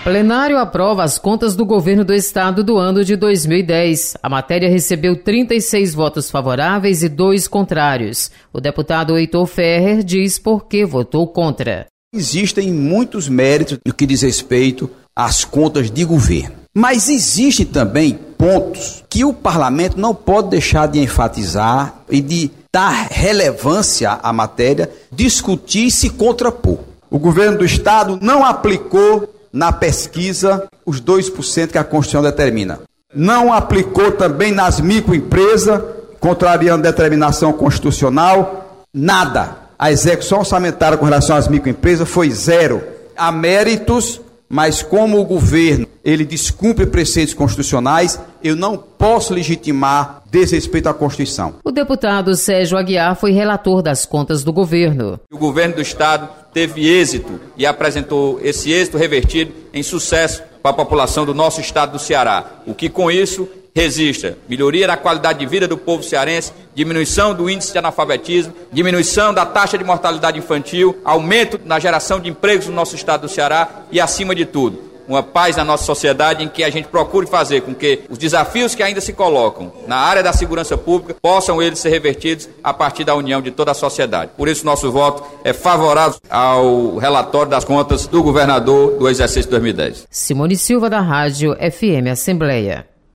Plenário aprova as contas do governo do estado do ano de 2010. A matéria recebeu 36 votos favoráveis e 2 contrários. O deputado Heitor Ferrer diz por que votou contra. Existem muitos méritos no que diz respeito às contas de governo. Mas existem também pontos que o parlamento não pode deixar de enfatizar e de dar relevância à matéria, discutir e se contrapor. O governo do estado não aplicou na pesquisa os 2% que a Constituição determina. Não aplicou também nas microempresas, contrariando a determinação constitucional, nada. A execução orçamentária com relação às microempresas foi 0. Há méritos, mas como o governo ele descumpre preceitos constitucionais, eu não posso legitimar desrespeito à Constituição. O deputado Sérgio Aguiar foi relator das contas do governo. O governo do estado teve êxito e apresentou esse êxito revertido em sucesso para a população do nosso estado do Ceará. O que com isso resista melhoria da qualidade de vida do povo cearense, diminuição do índice de analfabetismo, diminuição da taxa de mortalidade infantil, aumento na geração de empregos no nosso estado do Ceará e, acima de tudo, uma paz na nossa sociedade em que a gente procure fazer com que os desafios que ainda se colocam na área da segurança pública possam eles ser revertidos a partir da união de toda a sociedade. Por isso, nosso voto é favorável ao relatório das contas do governador do exercício 2010. Simone Silva, da Rádio FM Assembleia.